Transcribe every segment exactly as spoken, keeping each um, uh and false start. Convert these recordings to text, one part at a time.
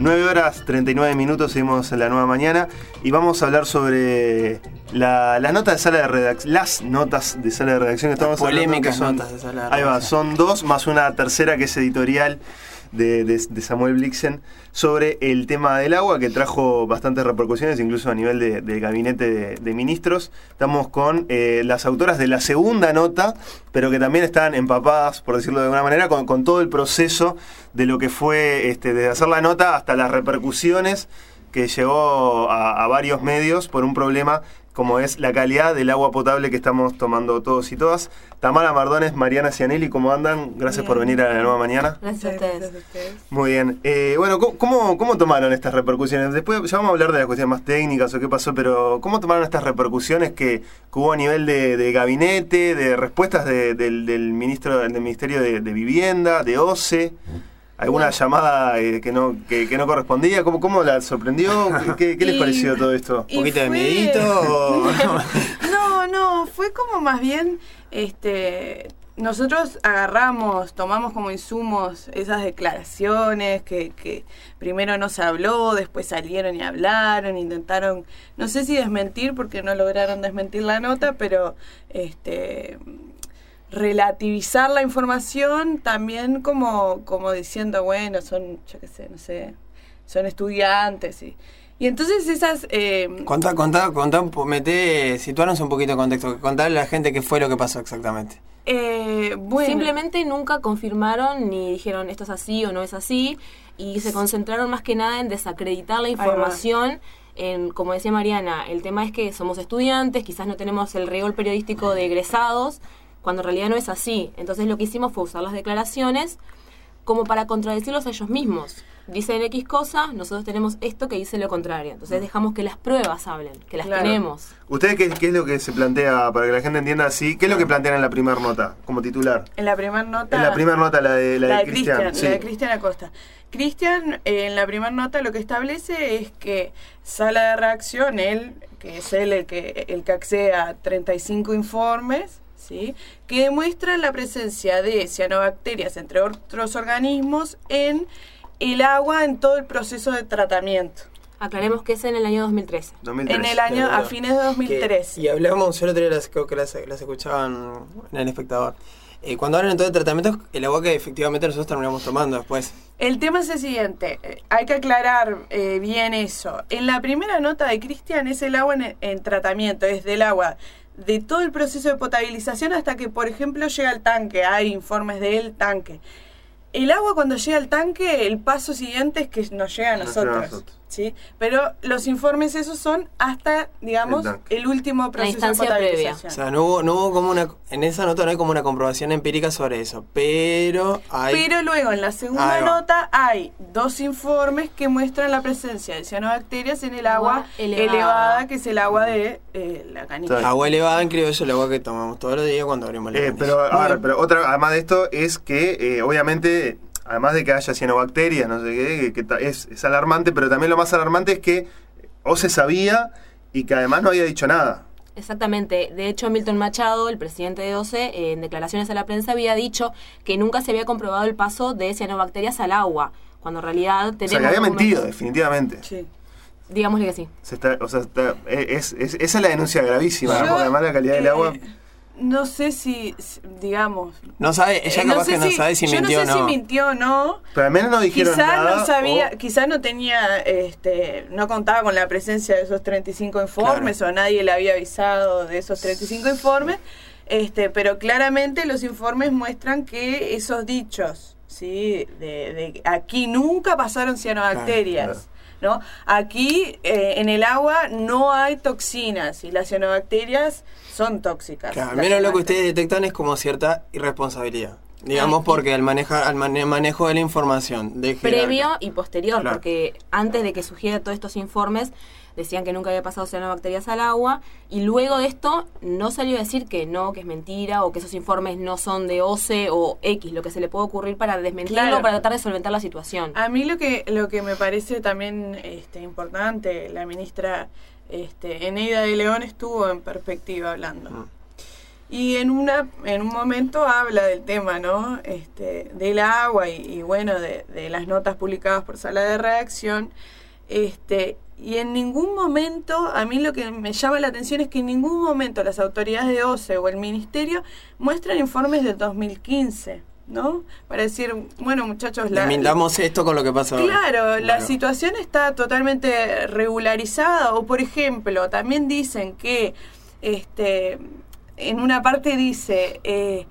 nueve horas treinta y nueve minutos, seguimos en La Nueva Mañana y vamos a hablar sobre la, la nota de sala de redacción, las notas de sala de redacción que estamos hablando. Polémicas Son, notas de sala de redacción. Ahí va, son dos más una tercera que es editorial de, de, de Samuel Blixen sobre el tema del agua, que trajo bastantes repercusiones, incluso a nivel de, del gabinete de, de ministros. Estamos con eh, las autoras de la segunda nota, pero que también están empapadas, por decirlo de alguna manera, con, con todo el proceso de lo que fue este, desde hacer la nota hasta las repercusiones que llegó a, a varios medios por un problema como es la calidad del agua potable que estamos tomando todos y todas. Tamara Mardones, Mariana Cianelli, ¿cómo andan? Gracias bien por venir a La Nueva Mañana. Gracias a ustedes. Gracias a ustedes. Muy bien. Eh, bueno, ¿cómo, ¿cómo tomaron estas repercusiones? Después ya vamos a hablar de las cuestiones más técnicas o qué pasó, pero ¿cómo tomaron estas repercusiones que, que hubo a nivel de, de gabinete, de respuestas de, del, del ministro del Ministerio de, de Vivienda, de O C E? ¿Alguna bueno. llamada eh, que, no, que, que no correspondía? ¿Cómo, cómo la sorprendió? ¿Qué, qué les y, pareció todo esto? ¿Un poquito fue... de miedito? O... no, no, fue como más bien, este, nosotros agarramos, tomamos como insumos esas declaraciones que, que primero no se habló, después salieron y hablaron, intentaron, no sé si desmentir, porque no lograron desmentir la nota, pero este... relativizar la información también como, como diciendo, bueno, son, yo qué sé, no sé, son estudiantes y, y entonces esas... Eh, contá, contá, contá, meté, situarnos un poquito en contexto, contarle a la gente qué fue lo que pasó exactamente. Eh, bueno. Simplemente nunca confirmaron ni dijeron esto es así o no es así y se concentraron más que nada en desacreditar la información. En, como decía Mariana, el tema es que somos estudiantes, quizás no tenemos el rigor periodístico de egresados, cuando en realidad no es así. Entonces lo que hicimos fue usar las declaraciones como para contradecirlos a ellos mismos. Dicen X cosa, nosotros tenemos esto que dice lo contrario. Entonces dejamos que las pruebas hablen, que las claro. tenemos. ¿Ustedes qué, qué es lo que se plantea, para que la gente entienda así, qué es lo que plantean en la primera nota, como titular? En la primera nota... En la primera nota, la de, la la de, de Cristian. Cristian, sí. La de Cristian Acosta. Cristian, eh, en la primera nota lo que establece es que sala de redacción, él, que es él el que, el que accede a treinta y cinco informes, ¿sí?, que demuestran la presencia de cianobacterias, entre otros organismos, en el agua en todo el proceso de tratamiento. Aclaremos que es en el año dos mil trece. dos mil trece. En el año, a fines de dos mil trece. Que, y hablábamos, yo el otro día las, creo que las, las escuchaban en El Espectador. Eh, cuando hablan en todo el tratamiento, el agua que efectivamente nosotros terminamos tomando después. El tema es el siguiente, eh, hay que aclarar eh, bien eso. En la primera nota de Cristian es el agua en, en tratamiento, es del agua de todo el proceso de potabilización hasta que, por ejemplo, llega al tanque. Hay informes del tanque. El agua cuando llega al tanque, el paso siguiente es que nos llega a nosotros, ¿sí? Pero los informes esos son hasta, digamos, el, el último proceso de potabilización. Previa. O sea, no hubo, no hubo como una, en esa nota no hay como una comprobación empírica sobre eso, pero hay... Pero luego en la segunda nota hay dos informes que muestran la presencia de cianobacterias en el agua, agua elevada. elevada, que es el agua de eh, la canilla. Sí. Agua elevada en criollo, el agua que tomamos todos los días cuando abrimos la eh, Pero, ahora, pero otra, además de esto, es que eh, obviamente... Además de que haya cianobacterias, no sé qué, que, que es, es alarmante, pero también lo más alarmante es que O C E sabía y que además no había dicho nada. Exactamente. De hecho, Milton Machado, el presidente de O C E, en declaraciones a la prensa había dicho que nunca se había comprobado el paso de cianobacterias al agua, cuando en realidad tenemos... O sea, que había mentido, definitivamente. Sí. Digámosle que sí. Se está, o sea, está, es, es, esa es la denuncia gravísima, ¿no? Porque además la calidad eh, del agua... No sé si, digamos... No sabe, ella capaz no que no si, sabe si mintió o no. Yo no sé si mintió o no. Pero al menos no dijeron quizá nada. No sabía, o... Quizás no tenía, este, no contaba con la presencia de esos treinta y cinco informes, claro, o nadie le había avisado de esos treinta y cinco informes, este, pero claramente los informes muestran que esos dichos, ¿sí?, de, de aquí nunca pasaron cianobacterias. Claro, claro. ¿No? Aquí eh, en el agua no hay toxinas y las cianobacterias son tóxicas. Claro, al menos lo que ustedes detectan es como cierta irresponsabilidad. Digamos, porque al manejar al mane- manejo de la información de previo y posterior, claro, porque antes de que surgiera todos estos informes decían que nunca había pasado cianobacterias al agua, y luego de esto no salió a decir que no, que es mentira, o que esos informes no son de O C E o X, lo que se le puede ocurrir para desmentirlo, claro, para tratar de solventar la situación. A mí lo que lo que me parece también este, importante, la ministra este, Eneida de León estuvo en Perspectiva hablando. Mm. Y en una en un momento habla del tema, ¿no? Este, del agua y, y bueno, de, de las notas publicadas por Sala de Redacción. Este, y en ningún momento, a mí lo que me llama la atención es que en ningún momento las autoridades de O C E o el Ministerio muestran informes del dos mil quince, ¿no? Para decir, bueno, muchachos, la... Mintamos esto con lo que pasó. Claro, ahora. la Bueno. situación está totalmente regularizada. O, por ejemplo, también dicen que... este en una parte dice, eh,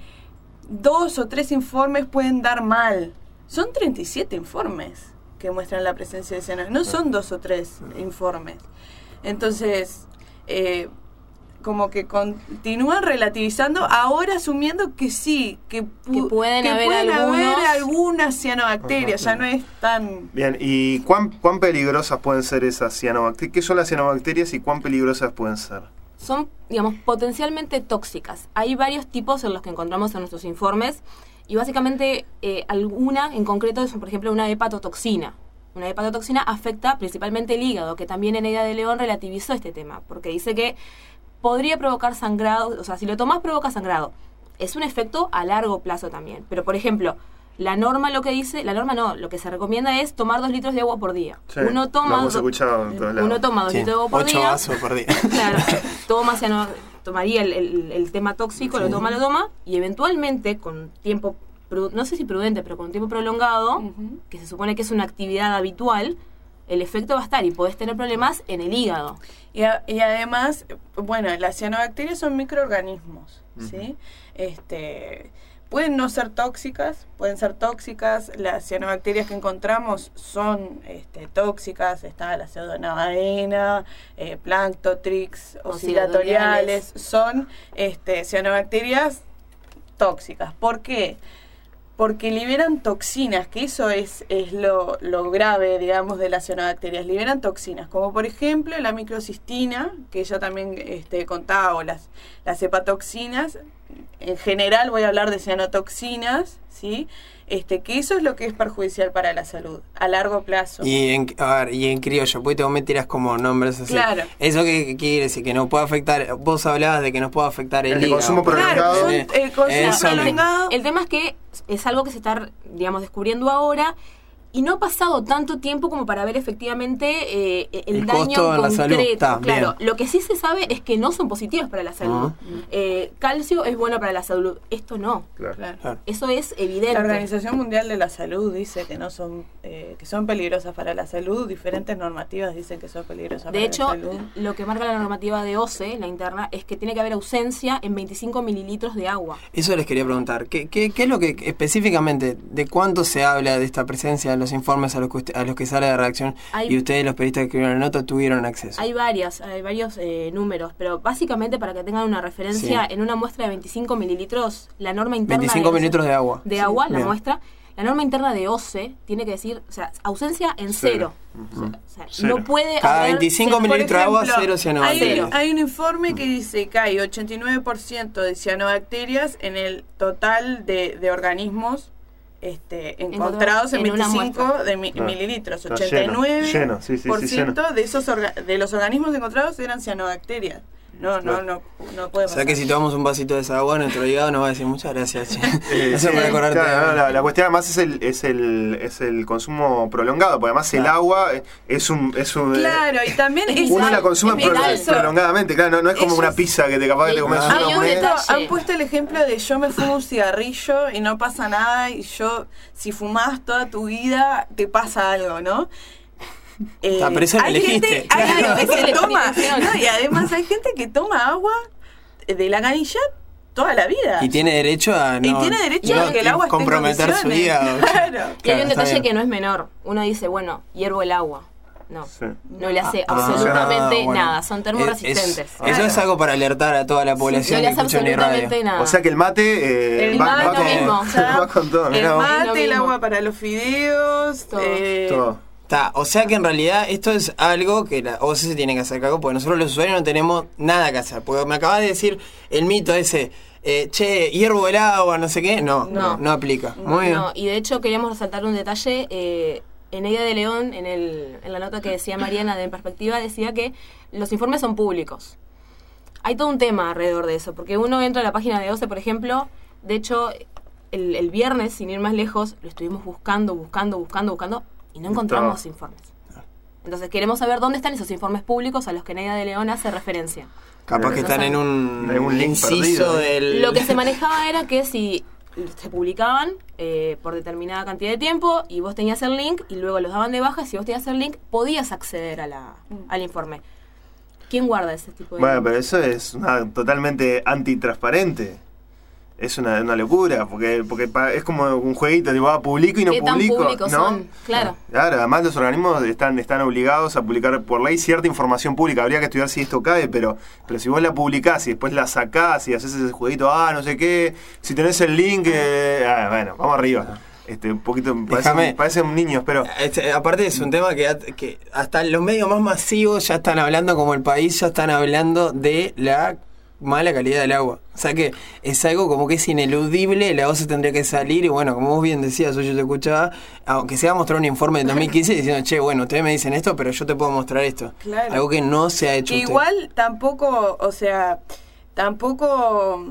dos o tres informes pueden dar mal. Son treinta y siete informes que muestran la presencia de cianuro. No son dos o tres informes. Entonces, eh, como que continúan relativizando, ahora asumiendo que sí, que, pu- Que pueden que haber pueden algunos. haber algunas cianobacterias. Ya no es tan... Bien, ¿y cuán, cuán peligrosas pueden ser esas cianobacterias? ¿Qué son las cianobacterias y cuán peligrosas pueden ser? Son, digamos, potencialmente tóxicas. Hay varios tipos en los que encontramos en nuestros informes y básicamente eh, alguna en concreto es, por ejemplo, una hepatotoxina. Una hepatotoxina afecta principalmente el hígado, que también Eneida de León relativizó este tema, porque dice que podría provocar sangrado, o sea, si lo tomás provoca sangrado. Es un efecto a largo plazo también. Pero, por ejemplo, la norma lo que dice, la norma no, lo que se recomienda es tomar dos litros de agua por día. Sí, uno lo toma hemos do- escuchado en todos lados. uno toma dos Sí, litros de agua por ocho día. vasos por día. Claro, toma ciano- tomaría el, el- el tema tóxico, lo toma, lo toma, y eventualmente con tiempo, pru- no sé si prudente, pero con tiempo prolongado, Ujú. que se supone que es una actividad habitual, el efecto va a estar y podés tener problemas en el hígado. Y, a- y además, bueno, las cianobacterias son microorganismos, ¿sí? Este, pueden no ser tóxicas, pueden ser tóxicas. Las cianobacterias que encontramos son este, tóxicas. Está la pseudonavadena, eh, planctotrix, oscilatoriales. Son este, cianobacterias tóxicas. ¿Por qué? Porque liberan toxinas, que eso es, es lo, lo grave, digamos, de las cianobacterias. Liberan toxinas, como por ejemplo la microcistina, que ella también este, contaba, o las, las hepatoxinas. En general voy a hablar de cianotoxinas, ¿sí? Este, que eso es lo que es perjudicial para la salud, a largo plazo. Y en, a ver, y en criollo, pues vos me tiras como nombres así. Claro. ¿Eso qué, qué quiere decir? Que no puede afectar, vos hablabas de que nos puede afectar el, El de hígado. consumo por prolongado. ejemplo. Claro, son, el consumo Eso mismo. prolongado. El tema es que es algo que se está, digamos, descubriendo ahora y no ha pasado tanto tiempo como para ver efectivamente eh, el, El daño costo en la salud. concreto. Está, claro, bien. lo que sí se sabe es que no son positivos para la salud. Ujú. Eh, calcio es bueno para la salud, esto no. Claro. Claro. Claro. Eso es evidente. La Organización Mundial de la Salud dice que no son eh, que son peligrosas para la salud. Diferentes normativas dicen que son peligrosas De para hecho, la salud. lo que marca la normativa de O C E, la interna, es que tiene que haber ausencia en veinticinco mililitros de agua. Eso les quería preguntar. ¿Qué, qué, qué es lo que específicamente, de cuánto se habla de esta presencia en los informes a los que, usted- a los que sale de redacción Hay- y ustedes, los periodistas que escribieron la nota, tuvieron acceso? Hay varias, hay varios eh, números, pero básicamente para que tengan una referencia, Sí. en una muestra de veinticinco mililitros, la norma interna veinticinco de, mililitros de agua. de Sí, agua, la bien. muestra, la norma interna de O C E tiene que decir, o sea, ausencia en cero. Cero. O sea, o sea, Cero. no puede Cada haber veinticinco cero. mililitros de agua, ejemplo, cero cianobacterias. Hay, hay un informe que dice que hay ochenta y nueve por ciento de cianobacterias en el total de, de organismos este, encontrados en, en una veinticinco muestra. de mi- Claro. mililitros. Está ochenta y nueve lleno, lleno, sí, sí, sí, por ciento lleno. de esos orga- de los organismos encontrados eran cianobacterias. No, no, no, no puede O pasar. sea que si tomamos un vasito de esa agua, nuestro hígado nos va a decir muchas gracias. che". Eh, Gracias sí, por acordarte. claro, no, la, la cuestión además es el, es el, es el consumo prolongado, porque además el Claro. agua es un... Es un Claro, y también es uno la consume es pro- eso. prolongadamente, claro, no, no es como Ellos- una pizza que te capaz que te comes Ah. una Han Hay un moneda. puesto, detalle. han puesto el ejemplo de yo me fumo un cigarrillo y no pasa nada y yo, si fumás toda tu vida, te pasa algo, ¿no? Eh, Ah, pero eso lo hay elegiste, gente, hay claro. gente que Esa es la toma, explicación. no, y además hay gente que toma agua de la canilla toda la vida. Y tiene derecho a no, Y tiene derecho no a que el agua esté en comprometer su condiciones. hígado. Claro. Y hay Claro, un está detalle bien. que no es menor. Uno dice, bueno, hiervo el agua. No, Sí. no le hace Ah, absolutamente bueno. nada. Son termorresistentes. Es- es- eso es algo para alertar a toda la no población le que hace escucha mi radio. absolutamente nada. O sea que el mate eh, El va, mate va con, mismo. va con todo, El mirá vos. Es lo mate, el mismo. agua para los fideos, Todo. eh, Todo. Está, o sea que en realidad esto es algo que la O C E se tiene que hacer cargo, porque nosotros los usuarios no tenemos nada que hacer. Porque me acabas de decir el mito ese, eh, che, hiervo el agua, no sé qué. No, no, No. no aplica. Muy bien. No, y de hecho queríamos resaltar un detalle. Eh, Eneida de León, en, el, en la nota que decía Mariana de En Perspectiva, decía que los informes son públicos. hay todo un tema alrededor de eso, porque uno entra a la página de O C E, por ejemplo, de hecho, el, el viernes, sin ir más lejos, lo estuvimos buscando, buscando, buscando, buscando, y no encontramos Está. informes. Entonces queremos saber dónde están esos informes públicos a los que Neida de León hace referencia. Capaz que están en un, En un link inciso perdido, ¿eh? del... Lo que se manejaba era que si se publicaban eh, por determinada cantidad de tiempo y vos tenías el link y luego los daban de baja, si vos tenías el link podías acceder a la, al informe. ¿Quién guarda ese tipo de Bueno, links? pero eso es una, totalmente antitransparente. Es una, una locura, porque porque pa- es como un jueguito, digo, ah, publico y no ¿Qué tan publico, públicos ¿no? son? Claro. Claro, además los organismos están, están obligados a publicar por ley cierta información pública. Habría que estudiar si esto cae, pero, pero si vos la publicás y después la sacás y haces ese jueguito, ah, no sé qué, si tenés el link, eh, ah, bueno, vamos arriba. Este, un poquito, Déjame. parece, parecen niños, pero... Este, aparte es un tema que, que hasta los medios más masivos ya están hablando, como el país, ya están hablando de la mala calidad del agua. O sea que es algo como que es ineludible, la O C E tendría que salir y bueno, como vos bien decías, yo te escuchaba, aunque se va a mostrar un informe de dos mil quince diciendo, che, bueno, ustedes me dicen esto, pero yo te puedo mostrar esto. Claro. Algo que no se ha hecho. usted. Igual tampoco, o sea, tampoco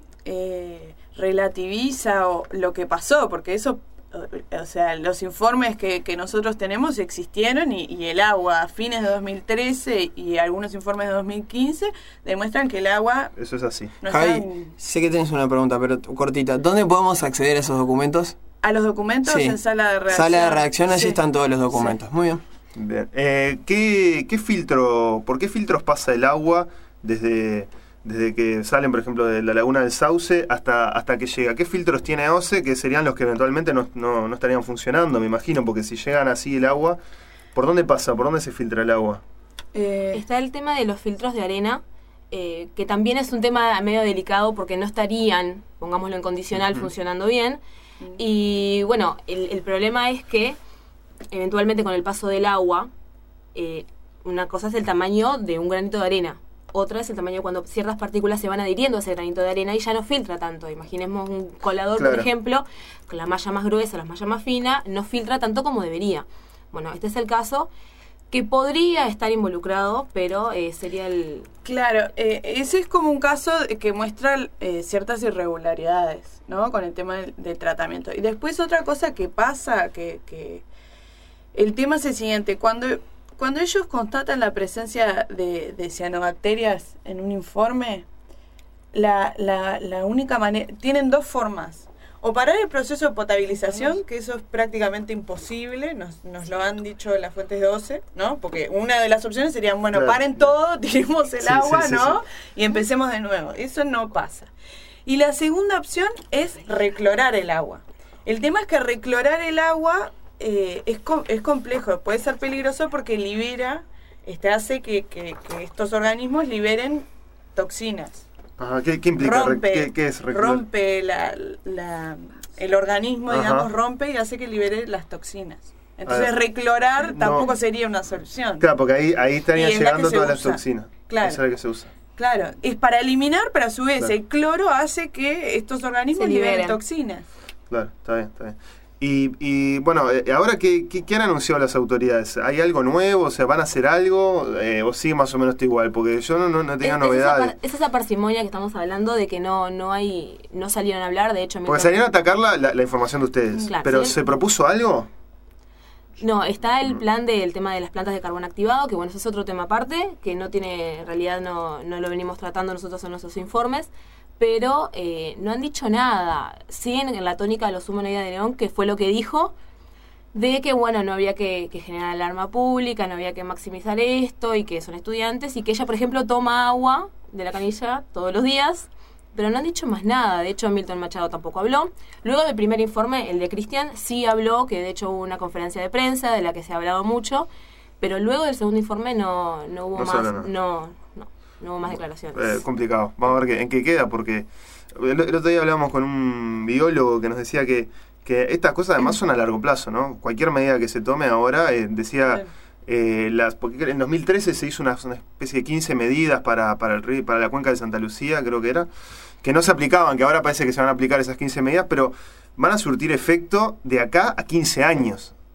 eh, relativiza o, lo que pasó, porque eso, o sea, los informes que, que nosotros tenemos existieron y, y el agua a fines de dos mil trece y algunos informes de dos mil quince demuestran que el agua Eso es así. no Javi, está en- sé que tenés una pregunta, pero cortita. ¿Dónde podemos acceder a esos documentos? a los documentos Sí. en sala de redacción. Sala de redacción, allí Sí. están todos los documentos. Muy bien. Bien. Eh, ¿qué, qué filtro, por qué filtros pasa el agua desde, desde que salen, por ejemplo, de la laguna del Sauce hasta, hasta que llega? ¿Qué filtros tiene O C E que serían los que eventualmente no, no, no estarían funcionando, me imagino? Porque si llegan así el agua, ¿por dónde pasa? ¿Por dónde se filtra el agua? Eh, Está el tema de los filtros de arena, eh, que también es un tema medio delicado porque no estarían, pongámoslo en condicional, Ujú. funcionando bien. Y bueno, el, el problema es que eventualmente con el paso del agua, eh, una cosa es el tamaño de un granito de arena, otra es el tamaño cuando ciertas partículas se van adhiriendo a ese granito de arena y ya no filtra tanto. Imaginemos un colador, Claro. por ejemplo, con la malla más gruesa, la malla más fina, no filtra tanto como debería. Bueno, este es el caso que podría estar involucrado, pero eh, sería el... Claro, eh, ese es como un caso que muestra eh, ciertas irregularidades, ¿no? Con el tema del, del tratamiento. Y después otra cosa que pasa, que, que el tema es el siguiente, cuando, cuando ellos constatan la presencia de, de cianobacterias en un informe, la, la, la única manera, tienen dos formas. O parar el proceso de potabilización, que eso es prácticamente imposible, nos, nos lo han dicho las fuentes de O C E, ¿no? Porque una de las opciones sería, bueno, Claro. paren todo, tiremos el Sí, agua, sí, sí, ¿no? Y empecemos de nuevo. Eso no pasa. Y la segunda opción es reclorar el agua. El tema es que reclorar el agua eh, es, com- es complejo, puede ser peligroso porque libera, este hace que, que, que estos organismos liberen toxinas. Ajá, ¿qué, qué implica? Rompe, ¿Qué, qué es reclorar? rompe la, la- el organismo, Ajá. digamos, rompe y hace que libere las toxinas. Entonces A ver, reclorar no. tampoco sería una solución. Claro, porque ahí, ahí estarían Y es la que llegando se todas las usa. toxinas. Claro. Esa es la que se usa. Claro, es para eliminar, pero a su vez Claro. el cloro hace que estos organismos Se liberen liberen. toxinas. Claro, está bien, está bien. Y, y bueno, eh, ahora, ¿qué, qué, qué han anunciado las autoridades? ¿Hay algo nuevo? O sea, ¿van a hacer algo? Eh, ¿O sigue más o menos todo igual? Porque yo no, no, no tenía Es, es esa, novedades. par- es esa parsimonia que estamos hablando de que no no hay no salieron a hablar, de hecho... Porque mientras- salieron a atacar la, la, la información de ustedes. Claro, ¿Pero sí. se propuso algo? No, está el plan del tema de las plantas de carbón activado, que bueno, eso es otro tema aparte, que no tiene, en realidad no, no lo venimos tratando nosotros en nuestros informes, pero eh, no han dicho nada. Siguen en la tónica de los Humo Neida de León, que fue lo que dijo, de que bueno, no había que, que generar alarma pública, no había que maximizar esto, y que son estudiantes, y que ella, por ejemplo, toma agua de la canilla todos los días, pero no han dicho más nada. De hecho, Milton Machado tampoco habló. Luego del primer informe, el de Cristian, sí habló, que de hecho hubo una conferencia de prensa de la que se ha hablado mucho, pero luego del segundo informe no, no hubo No se más, habló nada. no, no, no hubo más declaraciones. Eh, complicado. Vamos a ver qué, en qué queda, porque el, el otro día hablábamos con un biólogo que nos decía que, que estas cosas además son a largo plazo, ¿no? Cualquier medida que se tome ahora, eh, decía... Claro. Eh, las, porque en dos mil trece se hizo una, una especie de quince medidas para, para, el, río- para la cuenca de Santa Lucía, creo que era, que no se aplicaban, que ahora parece que se van a aplicar esas quince medidas, pero van a surtir efecto de acá a quince años.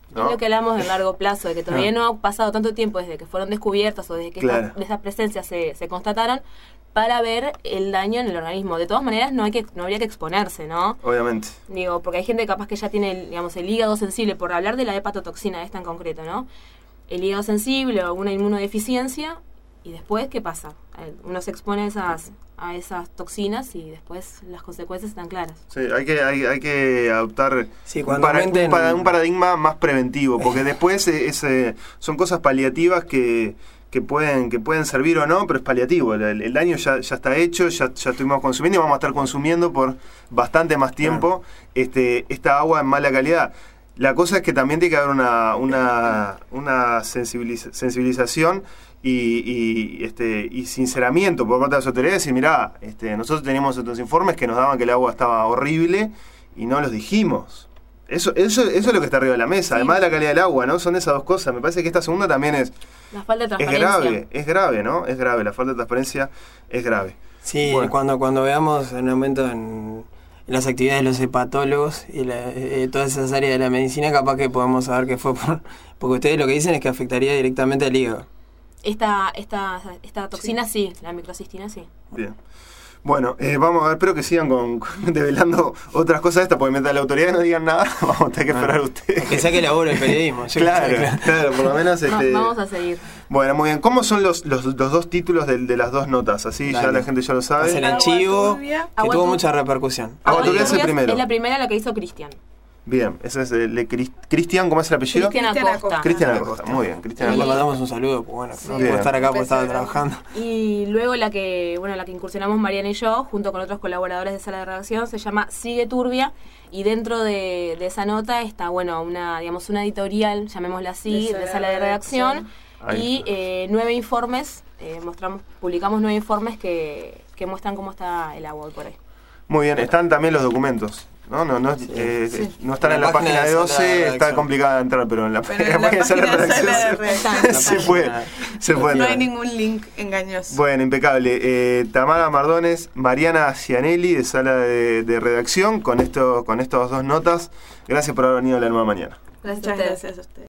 ¿no? Es lo que hablamos del largo plazo, de que todavía No. no ha pasado tanto tiempo desde que fueron descubiertas o desde que Claro. estas, estas presencias se, se constataron para ver el daño en el organismo. De todas maneras, no hay que no habría que exponerse, ¿no? Obviamente. Digo, porque hay gente capaz que ya tiene, el, digamos, el hígado sensible, por hablar de la hepatotoxina esta en concreto, ¿no? El hígado sensible o una inmunodeficiencia, y después, ¿qué pasa? Uno se expone a esas, a esas toxinas y después las consecuencias están claras. Sí, hay que, hay, hay que adoptar Sí, un, cuando para- aumenten- un para- un paradigma más preventivo, porque después es, eh, son cosas paliativas que, que pueden que pueden servir o no, pero es paliativo. El, el daño ya, ya está hecho, ya, ya estuvimos consumiendo y vamos a estar consumiendo por bastante más tiempo este, esta agua en mala calidad. La cosa es que también tiene que haber una, una, una sensibiliza- sensibilización y, y, este, y sinceramiento por parte de las autoridades. Y mirá, este, nosotros teníamos estos informes que nos daban que el agua estaba horrible y no los dijimos. Eso, eso, eso es lo que está arriba de la mesa, Sí. además de la calidad del agua, ¿no? Son esas dos cosas. Me parece que esta segunda también es, La falta de es transparencia. grave, es grave, ¿no? Es grave, la falta de transparencia es grave. Sí, Bueno. cuando, cuando veamos un aumento en, en las actividades de los hepatólogos y la, eh, todas esas áreas de la medicina, capaz que podemos saber que fue por... Porque ustedes lo que dicen es que afectaría directamente al hígado. Esta, esta, esta toxina sí. la microcistina sí. Bien. Bueno, eh, vamos a ver, espero que sigan con, con develando otras cosas de estas, porque mientras la autoridad no digan nada, vamos a tener que esperar a ustedes. Que saque laburo el periodismo. yo Claro, qué sé, claro, por lo menos Va- este... Vamos a seguir. Bueno, muy bien. ¿Cómo son los, los, los dos títulos de, de las dos notas? Así ya Dale. la gente ya lo sabe. Hacen el Agua chivo, turbia. que Agua tuvo turbia. mucha repercusión. Agua Agua turbia es el Turbias primero. Es la primera la que hizo Cristian. Bien, ese es el de Cris- Cristian, ¿cómo es el apellido? Cristian Cristian Acosta. Acosta. Cristian Acosta, muy bien, Cristian Le Y- Acosta. mandamos un saludo, pues bueno, no Bien. puede estar acá porque estaba Beso grande. trabajando. Y luego la que, bueno, la que incursionamos Mariana y yo, junto con otros colaboradores de Sala de Redacción, se llama Sigue Turbia, y dentro de, de esa nota está, bueno, una, digamos, una editorial, llamémosla así, De de Sala Sala de de Redacción, Ahí y está. eh, nueve informes, eh, mostramos, publicamos nueve informes que, que muestran cómo está el agua hoy por hoy. Muy bien, están también los documentos. No, no, no, eh, Sí. no están En en la la página página de de Sala de doce, está Redacción. complicado de entrar, pero en la, Pero en la de Sala de página de Sala de Redacción Redacción se, se puede, se puede No entrar. hay ningún link engañoso. Bueno, impecable. Eh, Tamara Mardones, Mariana Cianelli de Sala de, de Redacción con, esto, con estas dos notas. Gracias por haber venido a la nueva mañana. Gracias a Muchas ustedes. gracias a ustedes.